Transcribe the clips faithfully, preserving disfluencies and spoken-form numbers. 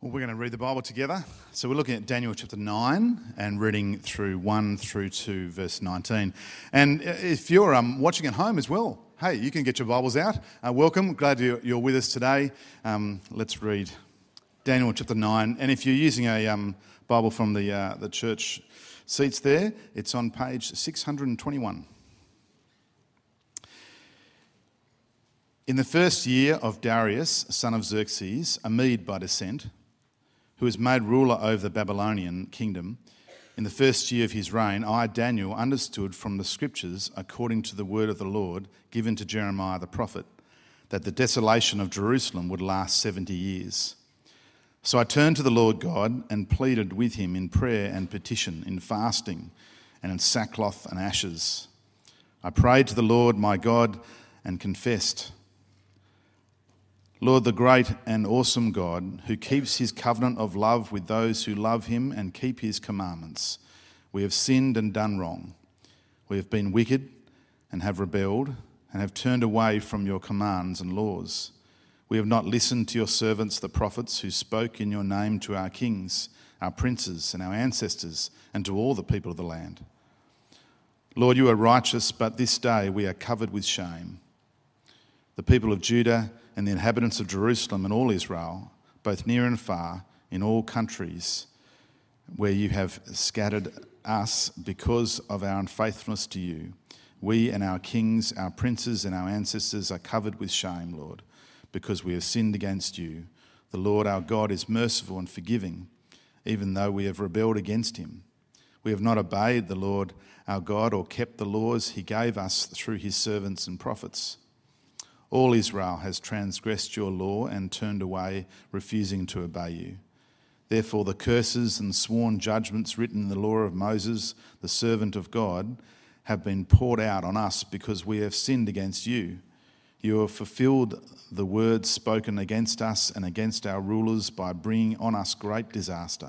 Well, we're going to read the Bible together. So we're looking at Daniel chapter nine and reading through one through to verse nineteen. And if you're um, watching at home as well, hey, you can get your Bibles out. Uh, welcome. Glad you're, you're with us today. Um, let's read Daniel chapter nine. And if you're using a um, Bible from the, uh, the church seats there, it's on page six hundred twenty-one. In the first year of Darius, son of Xerxes, a Mede by descent, who was made ruler over the Babylonian kingdom, in the first year of his reign, I, Daniel, understood from the scriptures, according to the word of the Lord given to Jeremiah the prophet, that the desolation of Jerusalem would last seventy years. So I turned to the Lord God and pleaded with him in prayer and petition, in fasting and in sackcloth and ashes. I prayed to the Lord my God and confessed, Lord, the great and awesome God, who keeps his covenant of love with those who love him and keep his commandments, we have sinned and done wrong. We have been wicked and have rebelled and have turned away from your commands and laws. We have not listened to your servants, the prophets, who spoke in your name to our kings, our princes, and our ancestors, and to all the people of the land. Lord, you are righteous, but this day we are covered with shame. The people of Judah and the inhabitants of Jerusalem and all Israel, both near and far, in all countries where you have scattered us because of our unfaithfulness to you. We and our kings, our princes and our ancestors are covered with shame, Lord, because we have sinned against you. The Lord our God is merciful and forgiving, even though we have rebelled against him. We have not obeyed the Lord our God or kept the laws he gave us through his servants and prophets. All Israel has transgressed your law and turned away, refusing to obey you. Therefore, the curses and sworn judgments written in the law of Moses, the servant of God, have been poured out on us because we have sinned against you. You have fulfilled the words spoken against us and against our rulers by bringing on us great disaster.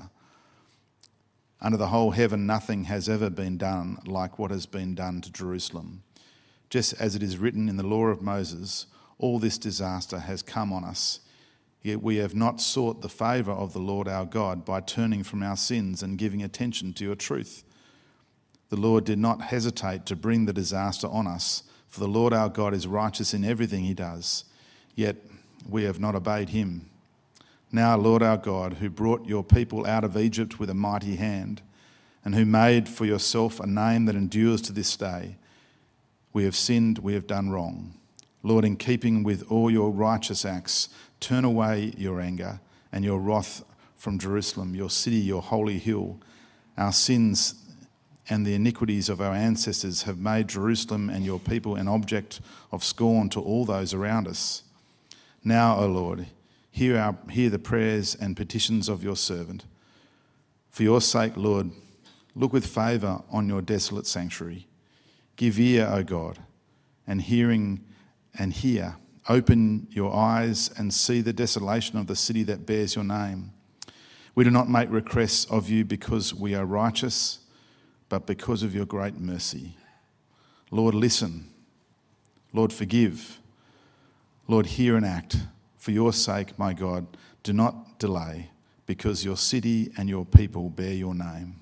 Under the whole heaven, nothing has ever been done like what has been done to Jerusalem. Just as it is written in the law of Moses, all this disaster has come on us, yet we have not sought the favour of the Lord our God by turning from our sins and giving attention to your truth. The Lord did not hesitate to bring the disaster on us, for the Lord our God is righteous in everything he does, yet we have not obeyed him. Now, Lord our God, who brought your people out of Egypt with a mighty hand, and who made for yourself a name that endures to this day, we have sinned, we have done wrong. Lord, in keeping with all your righteous acts, turn away your anger and your wrath from Jerusalem, your city, your holy hill. Our sins and the iniquities of our ancestors have made Jerusalem and your people an object of scorn to all those around us. Now, O Lord, hear, our, hear the prayers and petitions of your servant. For your sake, Lord, look with favour on your desolate sanctuary. Give ear, O God, and hearing and hear. Open your eyes and see the desolation of the city that bears your name. We do not make requests of you because we are righteous, but because of your great mercy. Lord, listen. Lord, forgive. Lord, hear and act. For your sake, my God, do not delay, because your city and your people bear your name.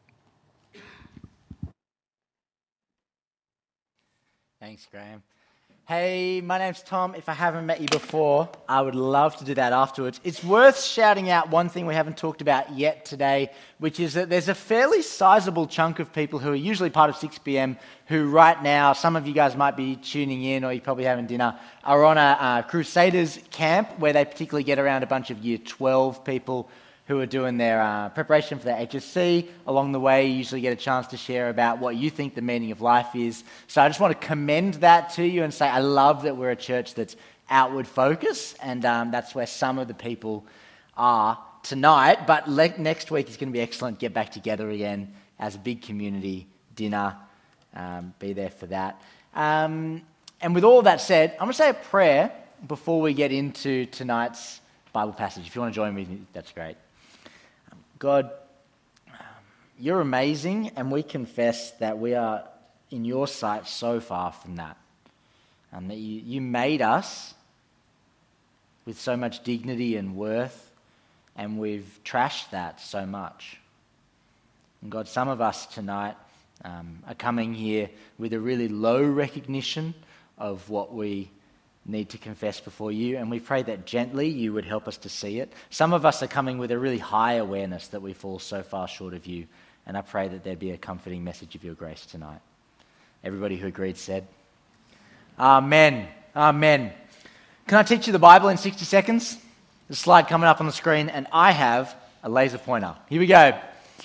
Thanks, Graham. Hey, my name's Tom. If I haven't met you before, I would love to do that afterwards. It's worth shouting out one thing we haven't talked about yet today, which is that there's a fairly sizable chunk of people who are usually part of six p.m. who right now, some of you guys might be tuning in or you're probably having dinner, are on a uh, Crusaders camp where they particularly get around a bunch of year twelve people who are doing their uh, preparation for their H S C. Along the way, you usually get a chance to share about what you think the meaning of life is. So I just want to commend that to you and say I love that we're a church that's outward focused, and um, that's where some of the people are tonight. But le- next week is going to be excellent. Get back together again as a big community dinner. Um, be there for that. Um, and with all that said, I'm going to say a prayer before we get into tonight's Bible passage. If you want to join me, that's great. God, you're amazing, and we confess that we are, in your sight, so far from that. And that you, you made us with so much dignity and worth, and we've trashed that so much. And God, some of us tonight um, are coming here with a really low recognition of what we need to confess before you, and we pray that gently you would help us to see it. Some of us are coming with a really high awareness that we fall so far short of you, and I pray that there'd be a comforting message of your grace tonight. Everybody who agreed said, Amen. Amen. Can I teach you the Bible in sixty seconds? The slide coming up on the screen, and I have a laser pointer. Here we go.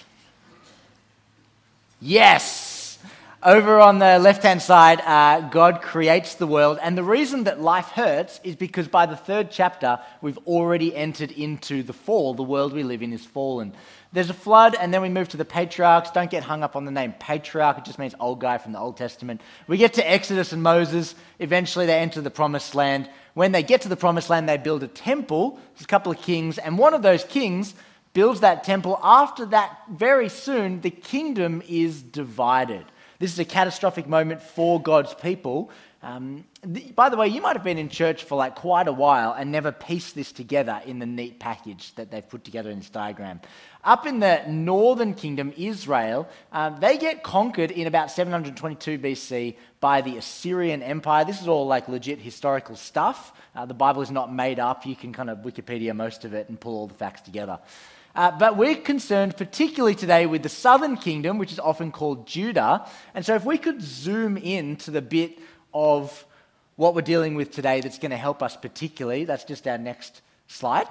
Yes! Over on the left-hand side, uh, God creates the world, and the reason that life hurts is because by the third chapter, we've already entered into the fall. The world we live in is fallen. There's a flood, and then we move to the patriarchs. Don't get hung up on the name patriarch. It just means old guy from the Old Testament. We get to Exodus and Moses. Eventually, they enter the promised land. When they get to the promised land, they build a temple. There's a couple of kings, and one of those kings builds that temple. After that, very soon, the kingdom is divided. This is a catastrophic moment for God's people. Um, th- by the way, you might have been in church for like quite a while and never pieced this together in the neat package that they've put together in this diagram. Up in the northern kingdom, Israel, um, they get conquered in about seven hundred twenty-two B C by the Assyrian Empire. This is all like legit historical stuff. Uh, the Bible is not made up. You can kind of Wikipedia most of it and pull all the facts together. Uh, but we're concerned particularly today with the southern kingdom, which is often called Judah. And so if we could zoom in to the bit of what we're dealing with today that's going to help us particularly, that's just our next slide.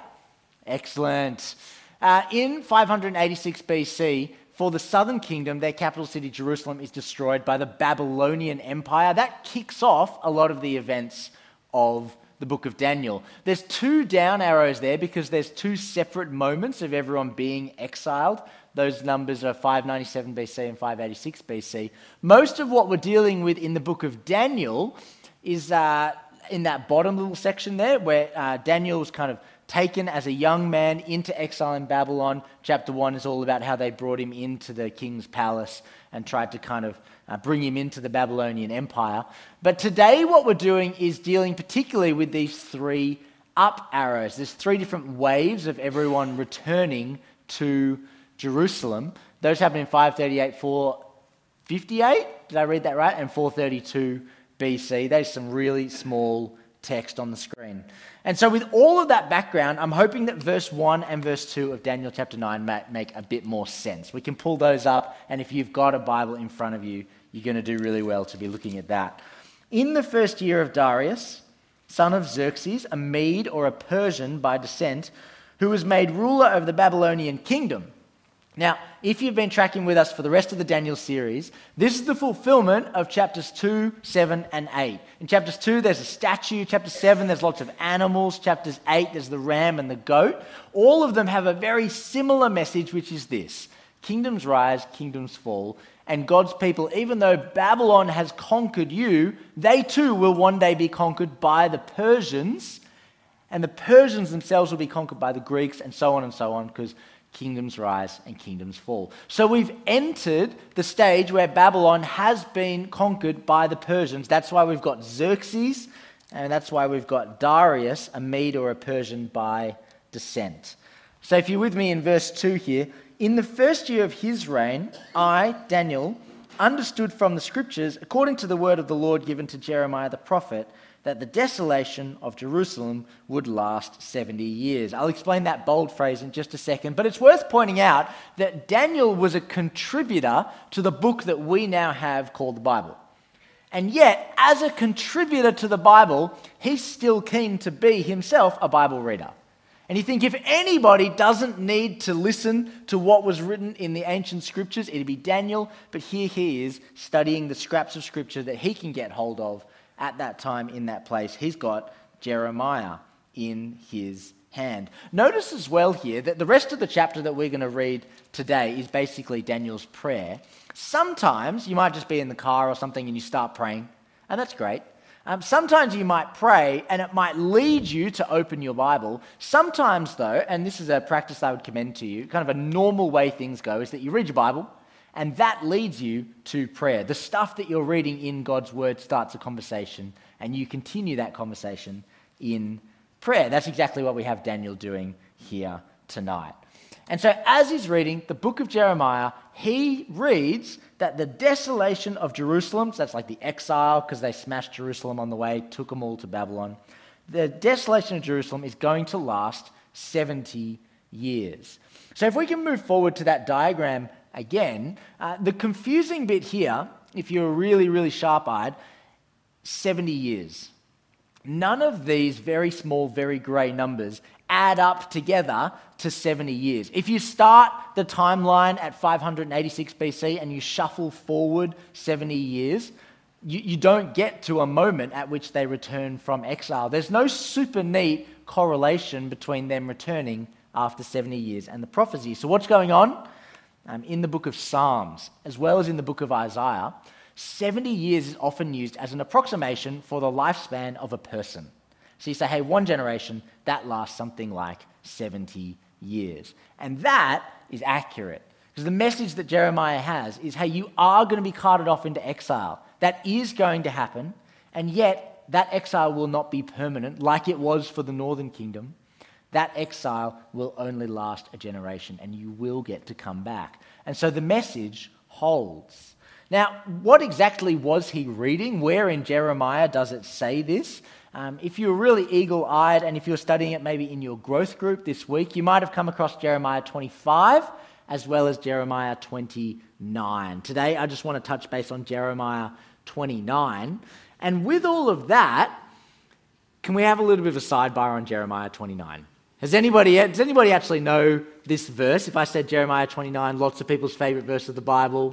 Excellent. Uh, in five hundred eighty-six B C, for the southern kingdom, their capital city, Jerusalem, is destroyed by the Babylonian Empire. That kicks off a lot of the events of the book of Daniel. There's two down arrows there because there's two separate moments of everyone being exiled. Those numbers are five ninety-seven B C and five eighty-six B C. Most of what we're dealing with in the book of Daniel is uh, in that bottom little section there where uh, Daniel was kind of taken as a young man into exile in Babylon. Chapter one is all about how they brought him into the king's palace and tried to kind of uh, bring him into the Babylonian Empire. But today what we're doing is dealing particularly with these three up arrows. There's three different waves of everyone returning to Jerusalem. Those happen in five thirty-eight, four fifty-eight, did I read that right? And four thirty-two B C. There's some really small text on the screen. And so with all of that background, I'm hoping that verse one and verse two of Daniel chapter nine make a bit more sense. We can pull those up, and if you've got a Bible in front of you, you're going to do really well to be looking at that. In the first year of Darius, son of Xerxes, a Mede or a Persian by descent, who was made ruler of the Babylonian kingdom. Now, if you've been tracking with us for the rest of the Daniel series, this is the fulfillment of chapters two, seven, and eight. In chapters two, there's a statue. Chapter seven, there's lots of animals. Chapters eight, there's the ram and the goat. All of them have a very similar message, which is this: kingdoms rise, kingdoms fall, and God's people, even though Babylon has conquered you, they too will one day be conquered by the Persians, and the Persians themselves will be conquered by the Greeks, and so on and so on, because kingdoms rise and kingdoms fall. So we've entered the stage where Babylon has been conquered by the Persians. That's why we've got Xerxes, and that's why we've got Darius, a Mede or a Persian by descent. So if you're with me in verse two here, in the first year of his reign, I, Daniel, understood from the scriptures, according to the word of the Lord given to Jeremiah the prophet, that the desolation of Jerusalem would last seventy years. I'll explain that bold phrase in just a second, but it's worth pointing out that Daniel was a contributor to the book that we now have called the Bible. And yet, as a contributor to the Bible, he's still keen to be himself a Bible reader. And you think if anybody doesn't need to listen to what was written in the ancient scriptures, it'd be Daniel, but here he is studying the scraps of scripture that he can get hold of at that time in that place. He's got Jeremiah in his hand. Notice as well here that the rest of the chapter that we're going to read today is basically Daniel's prayer. Sometimes you might just be in the car or something and you start praying, and that's great. Um, sometimes you might pray and it might lead you to open your Bible. Sometimes though, and this is a practice I would commend to you, kind of a normal way things go, is that you read your Bible and that leads you to prayer. The stuff that you're reading in God's word starts a conversation and you continue that conversation in prayer. That's exactly what we have Daniel doing here tonight. And so as he's reading the book of Jeremiah, he reads that the desolation of Jerusalem, so that's like the exile because they smashed Jerusalem on the way, took them all to Babylon. The desolation of Jerusalem is going to last seventy years. So if we can move forward to that diagram again, uh, the confusing bit here, if you're really, really sharp-eyed, seventy years. None of these very small, very grey numbers add up together to seventy years. If you start the timeline at five hundred eighty-six B C and you shuffle forward seventy years, you, you don't get to a moment at which they return from exile. There's no super neat correlation between them returning after seventy years and the prophecy. So what's going on? Um, in the book of Psalms, as well as in the book of Isaiah, seventy years is often used as an approximation for the lifespan of a person. So you say, hey, one generation, that lasts something like seventy years. And that is accurate. Because the message that Jeremiah has is, hey, you are going to be carted off into exile. That is going to happen. And yet, that exile will not be permanent like it was for the northern kingdom. That exile will only last a generation, and you will get to come back. And so the message holds. Now, what exactly was he reading? Where in Jeremiah does it say this? Um, if you're really eagle-eyed and if you're studying it maybe in your growth group this week, you might have come across Jeremiah twenty-five as well as Jeremiah twenty-nine. Today, I just want to touch base on Jeremiah twenty-nine. And with all of that, can we have a little bit of a sidebar on Jeremiah twenty-nine? Has anybody, does anybody actually know this verse? If I said Jeremiah twenty-nine, lots of people's favorite verse of the Bible,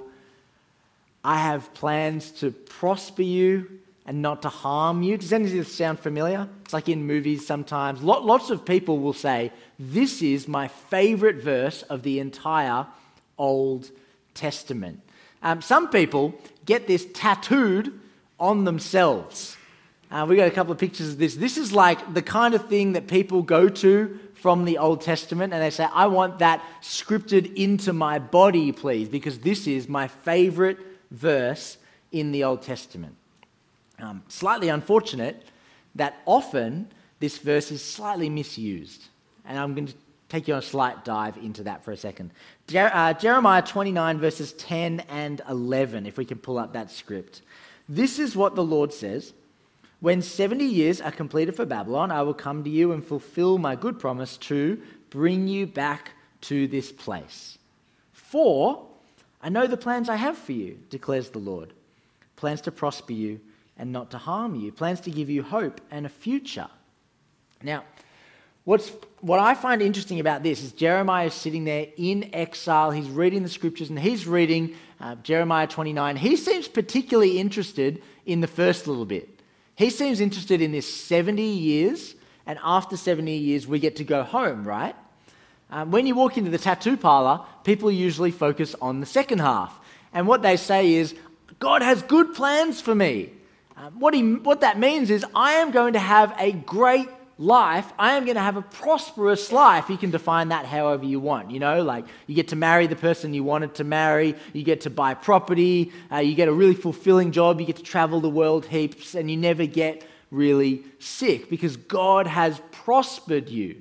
I have plans to prosper you and not to harm you. Does any of this sound familiar? It's like in movies sometimes. Lots of people will say, this is my favorite verse of the entire Old Testament. Um, some people get this tattooed on themselves. Uh, we got a couple of pictures of this. This is like the kind of thing that people go to from the Old Testament and they say, I want that scripted into my body, please, because this is my favorite verse in the Old Testament. Um, slightly unfortunate that often this verse is slightly misused. And I'm going to take you on a slight dive into that for a second. Jer- uh, Jeremiah twenty-nine verses ten and eleven, if we can pull up that script. This is what the Lord says. When seventy years are completed for Babylon, I will come to you and fulfill my good promise to bring you back to this place. For I know the plans I have for you, declares the Lord. Plans to prosper you and not to harm you. Plans to give you hope and a future. Now, what's what I find interesting about this is Jeremiah is sitting there in exile. He's reading the scriptures and he's reading uh, Jeremiah twenty-nine. He seems particularly interested in the first little bit. He seems interested in this seventy years, and after seventy years, we get to go home, right? Um, when you walk into the tattoo parlor, people usually focus on the second half. And what they say is, God has good plans for me. Um, what, he, what that means is, I am going to have a great life. I am going to have a prosperous life. You can define that however you want. You know, like you get to marry the person you wanted to marry. You get to buy property. Uh, you get a really fulfilling job. You get to travel the world heaps, and you never get really sick because God has prospered you.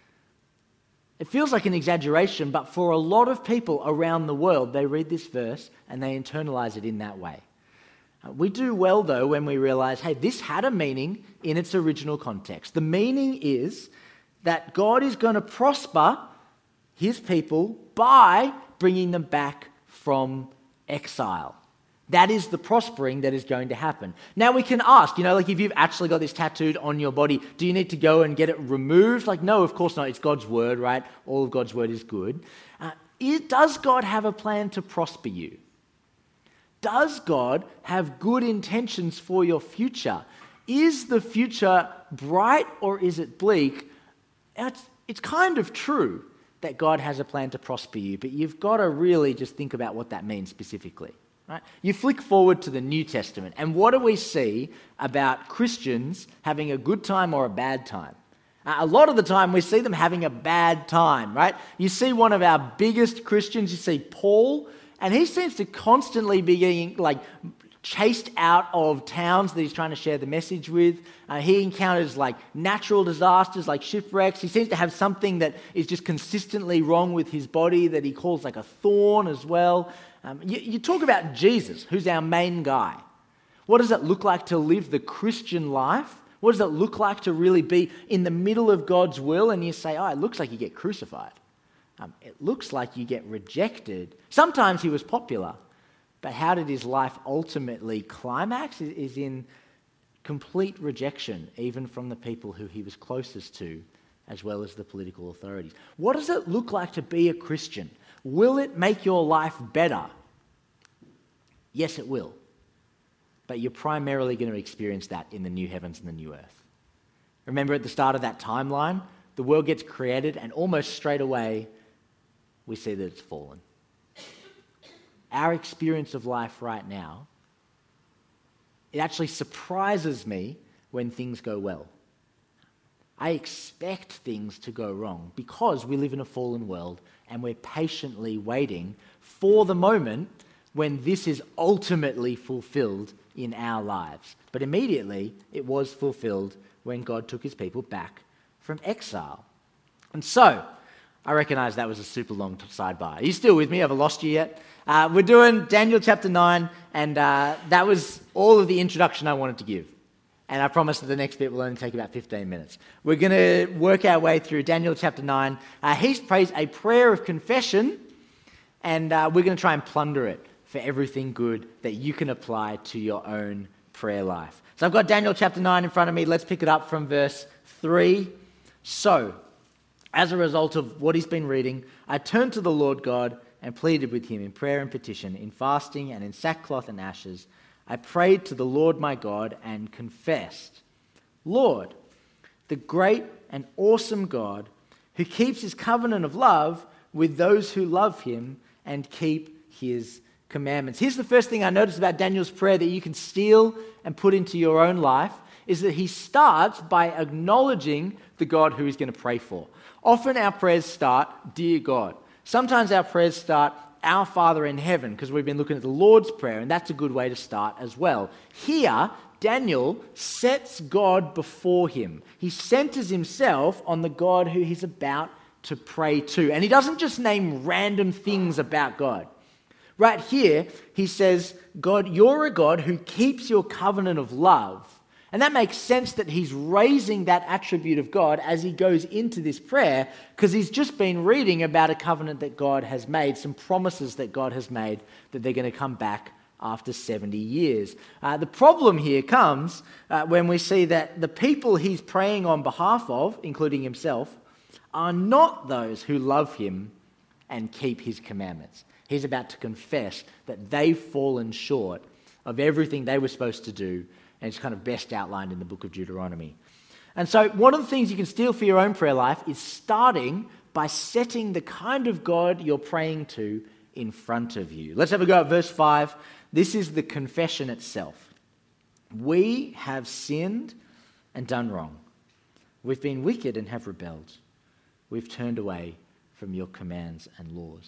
It feels like an exaggeration, but for a lot of people around the world, they read this verse and they internalize it in that way. We do well, though, when we realize, hey, this had a meaning in its original context. The meaning is that God is going to prosper his people by bringing them back from exile. That is the prospering that is going to happen. Now we can ask, you know, like if you've actually got this tattooed on your body, do you need to go and get it removed? Like, no, of course not. It's God's word, right? All of God's word is good. Uh, is, does God have a plan to prosper you? Does God have good intentions for your future? Is the future bright or is it bleak? It's, it's kind of true that God has a plan to prosper you, but you've got to really just think about what that means specifically. Right? You flick forward to the New Testament, and what do we see about Christians having a good time or a bad time? Uh, a lot of the time we see them having a bad time, right? You see one of our biggest Christians, you see Paul, and he seems to constantly be getting like chased out of towns that he's trying to share the message with. Uh, he encounters like natural disasters, like shipwrecks. He seems to have something that is just consistently wrong with his body that he calls like a thorn as well. Um, you, you talk about Jesus, who's our main guy. What does it look like to live the Christian life? What does it look like to really be in the middle of God's will? And you say, oh, it looks like you get crucified. Um, it looks like you get rejected. Sometimes he was popular, but how did his life ultimately climax is, is in complete rejection, even from the people who he was closest to, as well as the political authorities. What does it look like to be a Christian? Will it make your life better? Yes, it will. But you're primarily going to experience that in the new heavens and the new earth. Remember at the start of that timeline, the world gets created and almost straight away we see that it's fallen. Our experience of life right now, it actually surprises me when things go well. I expect things to go wrong because we live in a fallen world and we're patiently waiting for the moment when this is ultimately fulfilled in our lives. But immediately it was fulfilled when God took his people back from exile. And so, I recognize that was a super long sidebar. Are you still with me? Have I lost you yet? Uh, we're doing Daniel chapter nine, and uh, that was all of the introduction I wanted to give. And I promise that the next bit will only take about fifteen minutes. We're going to work our way through Daniel chapter nine. Uh, he prays a prayer of confession, and uh, we're going to try and plunder it for everything good that you can apply to your own prayer life. So I've got Daniel chapter nine in front of me. Let's pick it up from verse three. So, as a result of what he's been reading, I turned to the Lord God and pleaded with him in prayer and petition, in fasting and in sackcloth and ashes. I prayed to the Lord my God and confessed, Lord, the great and awesome God who keeps his covenant of love with those who love him and keep his commandments. Here's the first thing I noticed about Daniel's prayer that you can steal and put into your own life, is that he starts by acknowledging the God who he's going to pray for. Often our prayers start, dear God. Sometimes our prayers start, our Father in heaven, because we've been looking at the Lord's Prayer, and that's a good way to start as well. Here, Daniel sets God before him. He centers himself on the God who he's about to pray to. And he doesn't just name random things about God. Right here, he says, God, you're a God who keeps your covenant of love. And that makes sense that he's raising that attribute of God as he goes into this prayer, because he's just been reading about a covenant that God has made, some promises that God has made that they're going to come back after seventy years. Uh, the problem here comes uh, when we see that the people he's praying on behalf of, including himself, are not those who love him and keep his commandments. He's about to confess that they've fallen short of everything they were supposed to do. And it's kind of best outlined in the book of Deuteronomy. And so one of the things you can steal for your own prayer life is starting by setting the kind of God you're praying to in front of you. Let's have a go at verse five. This is the confession itself. We have sinned and done wrong. We've been wicked and have rebelled. We've turned away from your commands and laws.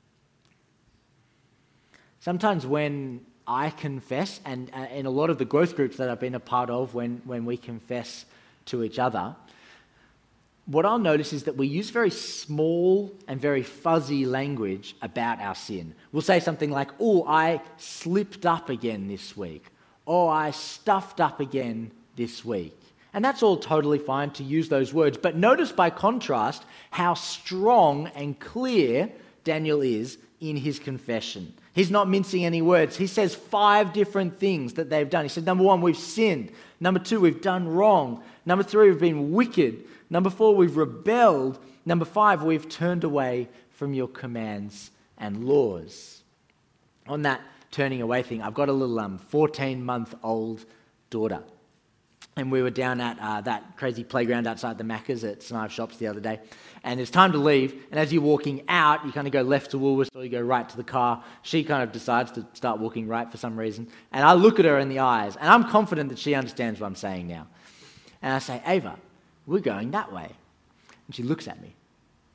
Sometimes when I confess, and uh, in a lot of the growth groups that I've been a part of, when, when we confess to each other, what I'll notice is that we use very small and very fuzzy language about our sin. We'll say something like, oh, I slipped up again this week. Oh, I stuffed up again this week. And that's all totally fine to use those words. But notice by contrast how strong and clear Daniel is in his confession. He's not mincing any words. He says five different things that they've done. He said, number one, we've sinned. Number two, we've done wrong. Number three, we've been wicked. Number four, we've rebelled. Number five, we've turned away from your commands and laws. On that turning away thing, I've got a little um, fourteen-month-old daughter. And we were down at uh, that crazy playground outside the Macca's at Snipe Shops the other day. And it's time to leave. And as you're walking out, you kind of go left to Woolworths or you go right to the car. She kind of decides to start walking right for some reason. And I look at her in the eyes. And I'm confident that she understands what I'm saying now. And I say, Ava, we're going that way. And she looks at me.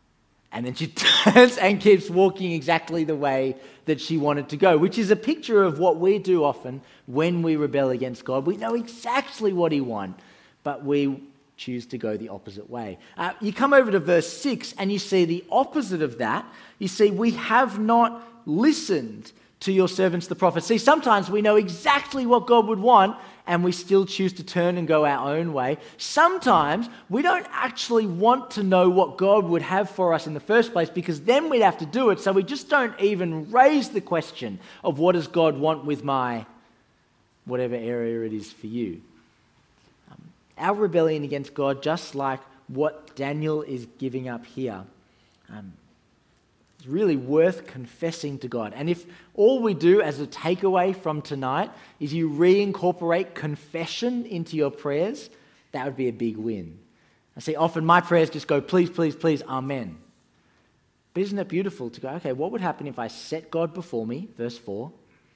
And then she turns and keeps walking exactly the way that she wanted to go, which is a picture of what we do often when we rebel against God. We know exactly what he wants, but we choose to go the opposite way. Uh, you come over to verse six and you see the opposite of that. You see, we have not listened to your servants, the prophets. See, sometimes we know exactly what God would want and we still choose to turn and go our own way. Sometimes we don't actually want to know what God would have for us in the first place because then we'd have to do it. So we just don't even raise the question of what does God want with my whatever area it is for you. Um, our rebellion against God, just like what Daniel is giving up here, um, it's really worth confessing to God. And if all we do as a takeaway from tonight is you reincorporate confession into your prayers, that would be a big win. I see often my prayers just go, please, please, please, amen. But isn't it beautiful to go, okay, what would happen if I set God before me, verse four,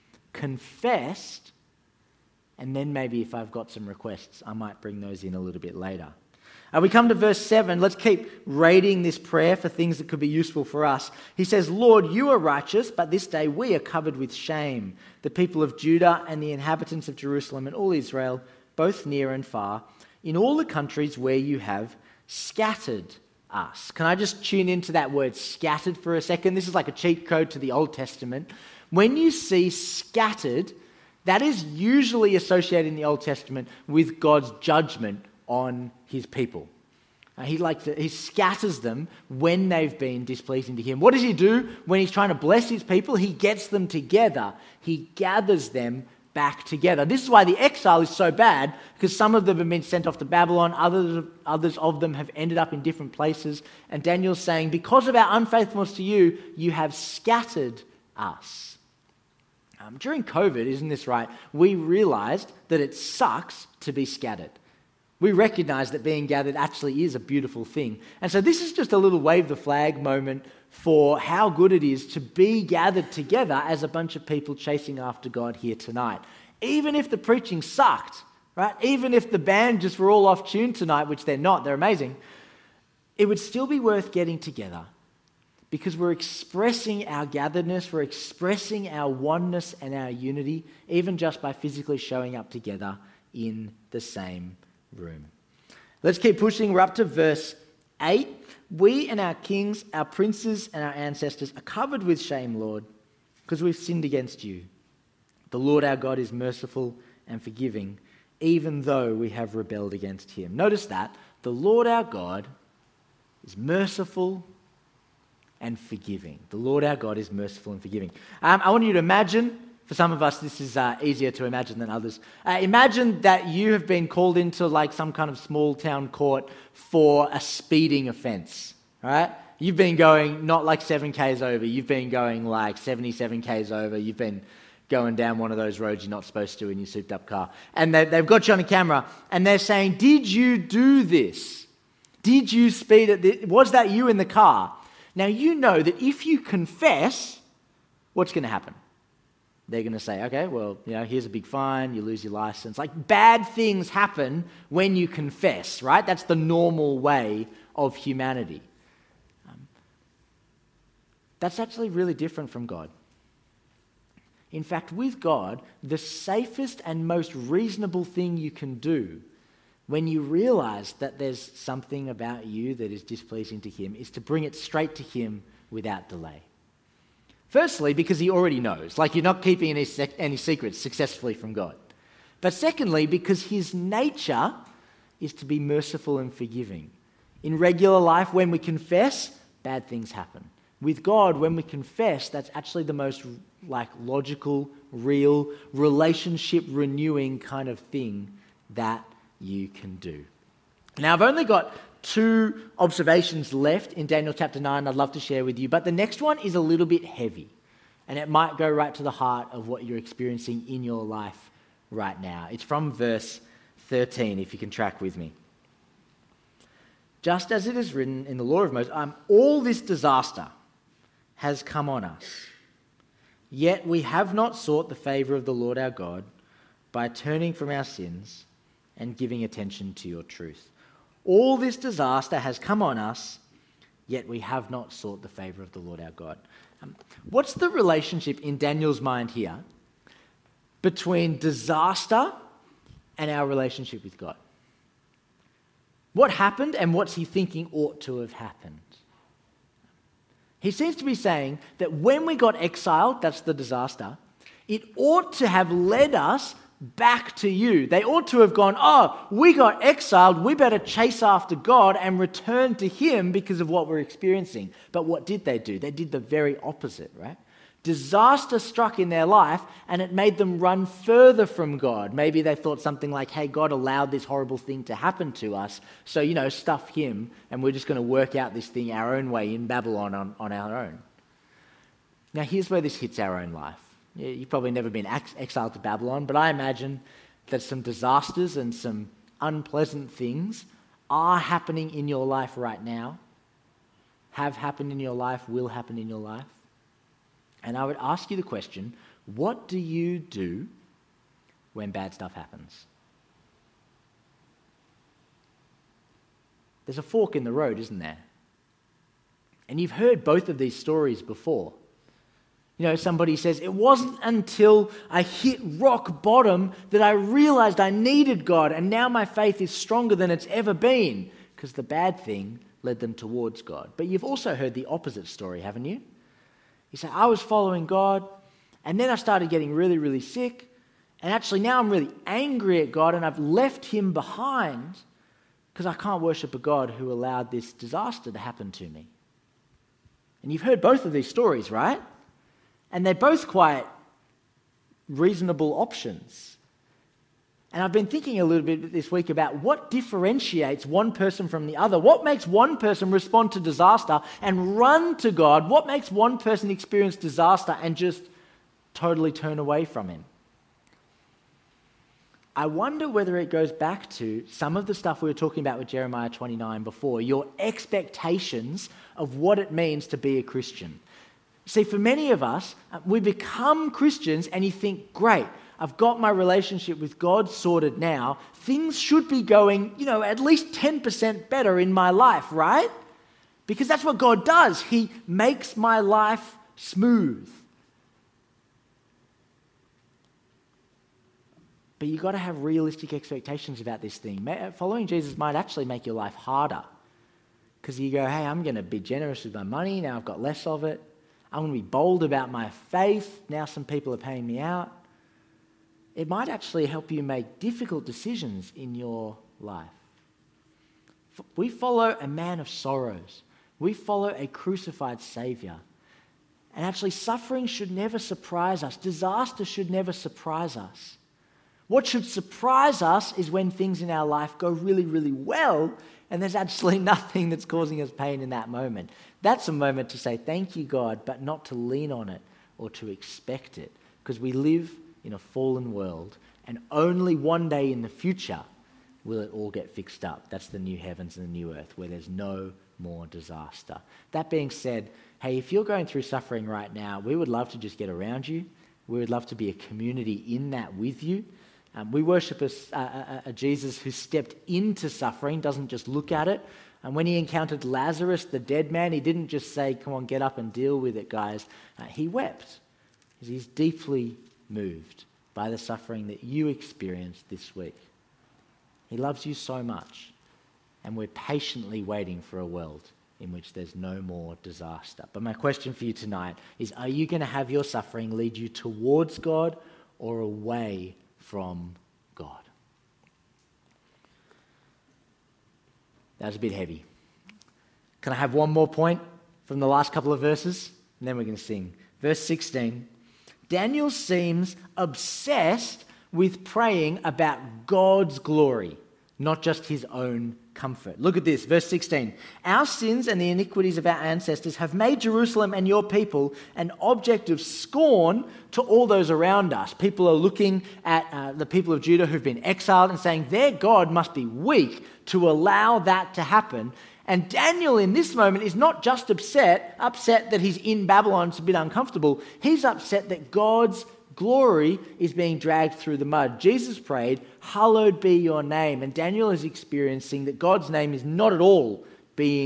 confessed, and then maybe if I've got some requests, I might bring those in a little bit later. Uh, we come to verse seven. Let's keep rating this prayer for things that could be useful for us. He says, Lord, you are righteous, but this day we are covered with shame. The people of Judah and the inhabitants of Jerusalem and all Israel, both near and far, in all the countries where you have scattered us. Can I just tune into that word scattered for a second? This is like a cheat code to the Old Testament. When you see scattered, that is usually associated in the Old Testament with God's judgment on his people. Uh, he, likes to, he scatters them when they've been displeasing to him. What does he do when he's trying to bless his people? He gets them together. He gathers them back together. This is why the exile is so bad, because some of them have been sent off to Babylon, others, others of them have ended up in different places. And Daniel's saying, because of our unfaithfulness to you, you have scattered us. Um, during COVID, isn't this right? We realized that it sucks to be scattered. We recognize that being gathered actually is a beautiful thing. And so this is just a little wave the flag moment for how good it is to be gathered together as a bunch of people chasing after God here tonight. Even if the preaching sucked, right? Even if the band just were all off tune tonight, which they're not, they're amazing, it would still be worth getting together because we're expressing our gatheredness, we're expressing our oneness and our unity, even just by physically showing up together in the same room. Let's keep pushing. We're up to verse eight. We and our kings, our princes and our ancestors are covered with shame, Lord, because we've sinned against you. The Lord our God is merciful and forgiving, even though we have rebelled against him. Notice that. The Lord our God is merciful and forgiving. The Lord our God is merciful and forgiving. Um, I want you to imagine, for some of us this is uh, easier to imagine than others, uh, imagine that you have been called into like some kind of small town court for a speeding offence, right? You've been going not like seven kays over, you've been going like seventy-seven kays over, you've been going down one of those roads you're not supposed to in your souped up car. And they, they've got you on a camera and they're saying, did you do this? Did you speed it? Was that you in the car? Now you know that if you confess, what's going to happen? They're going to say, okay, well, you know, here's a big fine, you lose your license. Like bad things happen when you confess, right? That's the normal way of humanity. Um, that's actually really different from God. In fact, with God, the safest and most reasonable thing you can do when you realize that there's something about you that is displeasing to him is to bring it straight to him without delay. Firstly, because he already knows, like you're not keeping any, sec- any secrets successfully from God. But secondly, because his nature is to be merciful and forgiving. In regular life, when we confess, bad things happen. With God, when we confess, that's actually the most like logical, real, relationship renewing kind of thing that you can do. Now, I've only got two observations left in Daniel chapter nine I'd love to share with you, but the next one is a little bit heavy, and it might go right to the heart of what you're experiencing in your life right now. It's from verse thirteen, if you can track with me. Just as it is written in the law of Moses, um, all this disaster has come on us, yet we have not sought the favour of the Lord our God by turning from our sins and giving attention to your truth. All this disaster has come on us, yet we have not sought the favor of the Lord our God. Um, what's the relationship in Daniel's mind here between disaster and our relationship with God? What happened and what's he thinking ought to have happened? He seems to be saying that when we got exiled, that's the disaster, it ought to have led us back to you. They ought to have gone, oh, we got exiled, we better chase after God and return to him because of what we're experiencing. But what did they do? They did the very opposite, right? Disaster struck in their life and it made them run further from God. Maybe they thought something like, hey, God allowed this horrible thing to happen to us, so, you know, stuff him and we're just going to work out this thing our own way in Babylon on, on our own. Now, here's where this hits our own life. You've probably never been ex- exiled to Babylon, but I imagine that some disasters and some unpleasant things are happening in your life right now, have happened in your life, will happen in your life. And I would ask you the question, what do you do when bad stuff happens? There's a fork in the road, isn't there? And you've heard both of these stories before. You know, somebody says, it wasn't until I hit rock bottom that I realized I needed God, and now my faith is stronger than it's ever been, because the bad thing led them towards God. But you've also heard the opposite story, haven't you? You say, I was following God, and then I started getting really, really sick, and actually now I'm really angry at God, and I've left him behind because I can't worship a God who allowed this disaster to happen to me. And you've heard both of these stories, right? And they're both quite reasonable options. And I've been thinking a little bit this week about what differentiates one person from the other. What makes one person respond to disaster and run to God? What makes one person experience disaster and just totally turn away from him? I wonder whether it goes back to some of the stuff we were talking about with Jeremiah twenty-nine before, your expectations of what it means to be a Christian. See, for many of us, we become Christians and you think, great, I've got my relationship with God sorted now. Things should be going, you know, at least ten percent better in my life, right? Because that's what God does. He makes my life smooth. But you've got to have realistic expectations about this thing. Following Jesus might actually make your life harder. Because you go, hey, I'm going to be generous with my money. Now I've got less of it. I'm going to be bold about my faith. Now some people are paying me out. It might actually help you make difficult decisions in your life. We follow a man of sorrows. We follow a crucified Savior. And actually, suffering should never surprise us. Disaster should never surprise us. What should surprise us is when things in our life go really, really well, and there's absolutely nothing that's causing us pain in that moment. That's a moment to say, thank you, God, but not to lean on it or to expect it. Because we live in a fallen world, and only one day in the future will it all get fixed up. That's the new heavens and the new earth, where there's no more disaster. That being said, hey, if you're going through suffering right now, we would love to just get around you. We would love to be a community in that with you. Um, we worship a, a, a Jesus who stepped into suffering, doesn't just look at it. And when he encountered Lazarus, the dead man, he didn't just say, come on, get up and deal with it, guys. Uh, he wept because he's deeply moved by the suffering that you experienced this week. He loves you so much, and we're patiently waiting for a world in which there's no more disaster. But my question for you tonight is, are you going to have your suffering lead you towards God or away from God? That was a bit heavy. Can I have one more point from the last couple of verses? And then we're going to sing. Verse sixteen. Daniel seems obsessed with praying about God's glory, not just his own comfort. Look at this, verse sixteen. Our sins and the iniquities of our ancestors have made Jerusalem and your people an object of scorn to all those around us. People are looking at uh, the people of Judah who've been exiled and saying their God must be weak to allow that to happen. And Daniel in this moment is not just upset, upset that he's in Babylon, it's a bit uncomfortable. He's upset that God's glory is being dragged through the mud. Jesus prayed, hallowed be your name. And Daniel is experiencing that God's name is not at all being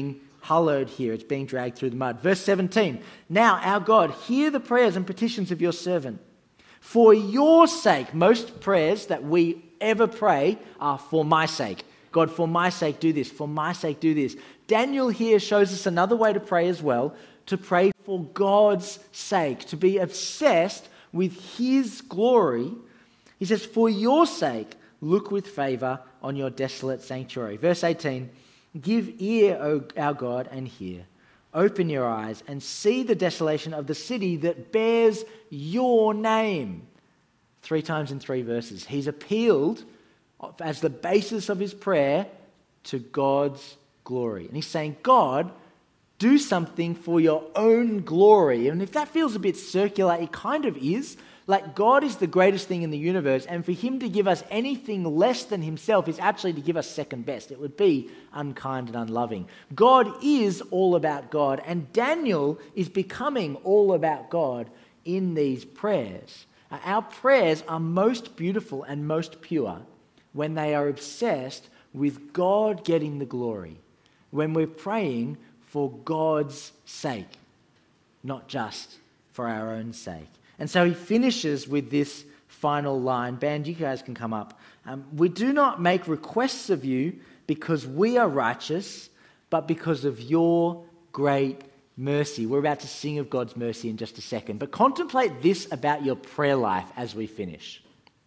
hallowed here. It's being dragged through the mud. Verse seventeen, now our God, hear the prayers and petitions of your servant. For your sake, most prayers that we ever pray are for my sake. God, for my sake, do this. For my sake, do this. Daniel here shows us another way to pray as well, to pray for God's sake, to be obsessed with his glory. He says, for your sake, look with favor on your desolate sanctuary. Verse eighteen, give ear, O our God, and hear. Open your eyes and see the desolation of the city that bears your name. Three times in three verses. He's appealed as the basis of his prayer to God's glory. And he's saying, God, do something for your own glory. And if that feels a bit circular, it kind of is. Like, God is the greatest thing in the universe, and for him to give us anything less than himself is actually to give us second best. It would be unkind and unloving. God is all about God, and Daniel is becoming all about God in these prayers. Uh, our prayers are most beautiful and most pure when they are obsessed with God getting the glory, when we're praying for God's sake, not just for our own sake. And so he finishes with this final line. Band, you guys can come up. Um, we do not make requests of you because we are righteous, but because of your great mercy. We're about to sing of God's mercy in just a second. But contemplate this about your prayer life as we finish.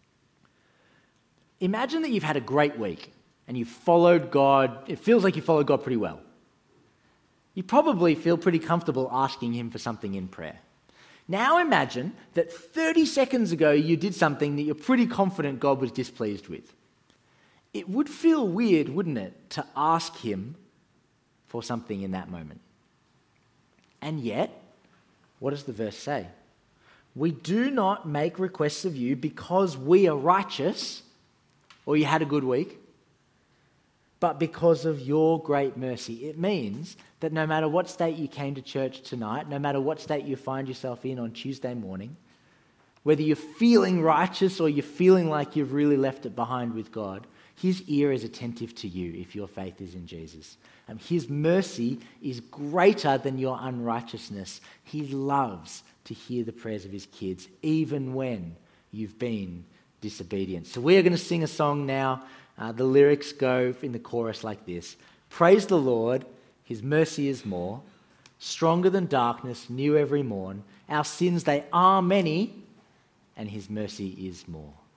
Imagine that you've had a great week and you've followed God. It feels like you followed God pretty well. You probably feel pretty comfortable asking him for something in prayer. Now imagine that thirty seconds ago you did something that you're pretty confident God was displeased with. It would feel weird, wouldn't it, to ask him for something in that moment. And yet, what does the verse say? We do not make requests of you because we are righteous, or you had a good week, but because of your great mercy. It means that no matter what state you came to church tonight, no matter what state you find yourself in on Tuesday morning, whether you're feeling righteous or you're feeling like you've really left it behind with God, his ear is attentive to you if your faith is in Jesus. Um, his mercy is greater than your unrighteousness. He loves to hear the prayers of his kids, even when you've been disobedient. So we are going to sing a song now. Uh, the lyrics go in the chorus like this. Praise the Lord, his mercy is more, stronger than darkness, new every morn. Our sins, they are many, and his mercy is more.